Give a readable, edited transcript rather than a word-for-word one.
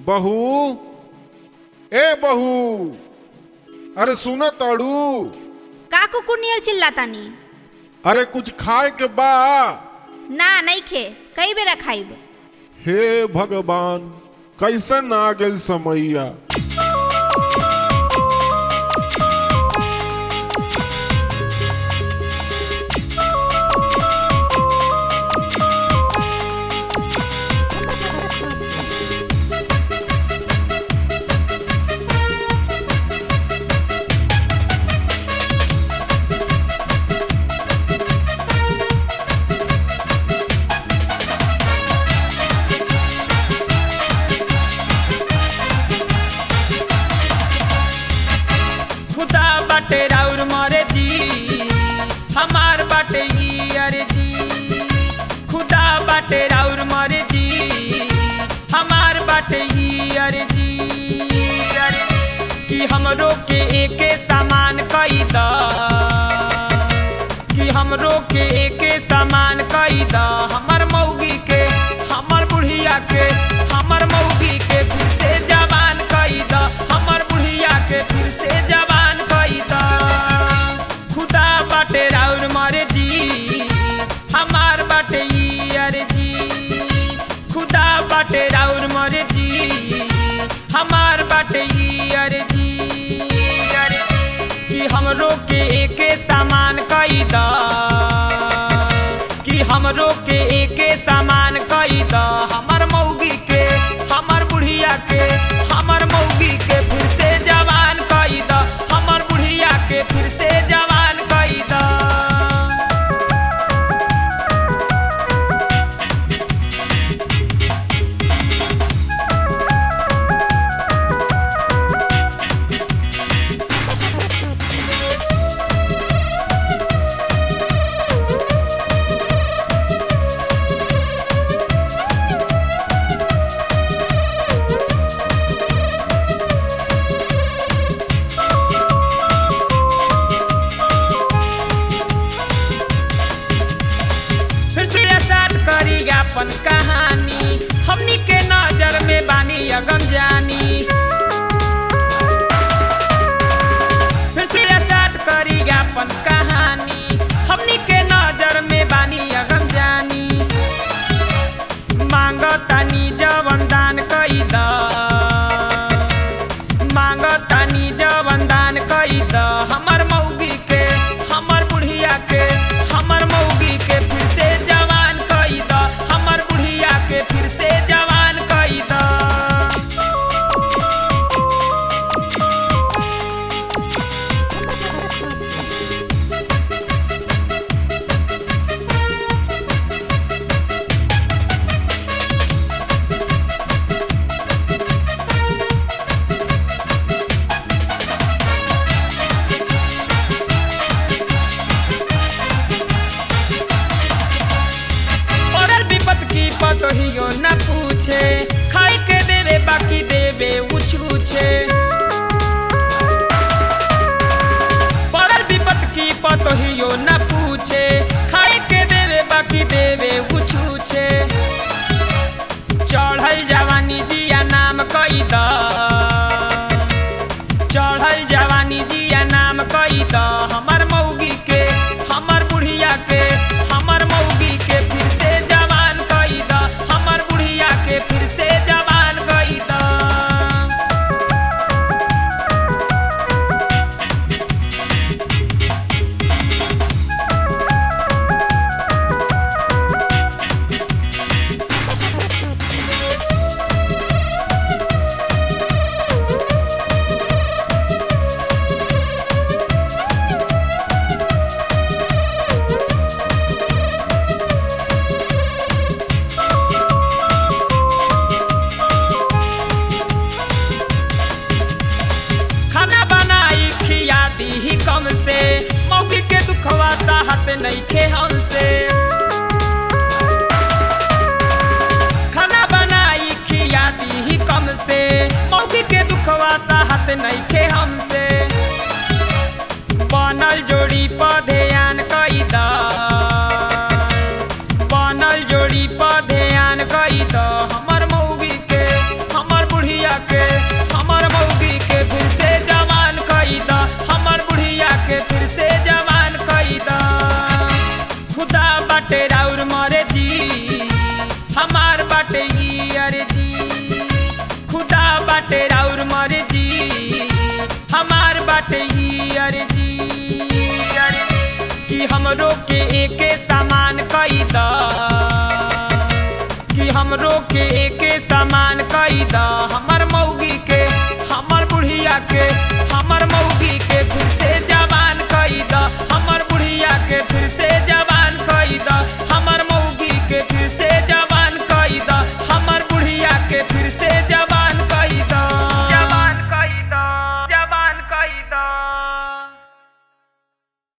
बहू, ए बहू, अरे सुनो ताड़ू। का कुकुर नियर चिल्लातानी? अरे कुछ खाए के बा? ना नहीं खे, कई बेरा खाइब। हे भगवान, कैसन आ गइल समैया। बाटे राउर मरे जी, हमार बाटे ई अरे जी। खुदा बाटे राउर मरे जी, हमार बाटे ई अरे जी। कि हमरो के एके सामान कई द, कि हमरो के एके सामान कई द। हमर मौगी के, हमर बुढ़िया के, हमर मौगी के फिर से जवान कई द। हमर बुढ़िया के फिर से जवान कई द। खुदा बाटे राउर मरे जी, हमार बाटे ई अरे जी। खुदा बाटे राउर मरे जी, हमार बाटे ई अरे जी। कि हमरो के एके सामान कई द, कि हमरो के एके सामान कई द। हमर मौगी के, हमर बुढ़िया के, हमर मौगी के फिर से जवान कई द। हमर बुढ़िया के फिर से जवान कई द। अपन कहानी हमनी के नजर में बानी अगम जानी। फिर से स्टार्ट करी अपन कहानी हमनी के नजर में बानी अगम जानी। मांगतानी जवन दान कई द, मांगतानी जवन दान कई द। हमर मौगी के, हमर बुढ़िया के, हमर मौगी के फिर से जवान कई द। हमर बुढ़िया के फिर से जवान कई द। पड़ल विपत की पतोहियो न पूछे, खाई के देवे बाकी देवे उछूछे। पड़ल विपत की पतोहियो न पूछे, खाई के देवे बाकी देवे उछूछे। चढ़ल जवानी जिया नाम कई द, चढ़ल जवानी जिया नाम कई द। हमर मौगी के, हमर बुढ़िया के, हमर मौगी के फिर से जवान कई द। हमर बुढ़िया के फिर से जवान कई द। खाना बनाई खिया दी कम से, मौगी के दुखवा साहत नहीं खे हमसे। खाना बनाई खिया दी कम से, मौगी के दुखवा साहत नहीं खे हमसे। बनल जोड़ी पर ध्यान कई द, बनल जोड़ी पर ध्यान कई द। हमर मौगी के, हमर बुढ़िया हमरो के एके समान कई द कि हमरो के एके समान कई द हमर मौगी के हमर बुढ़िया के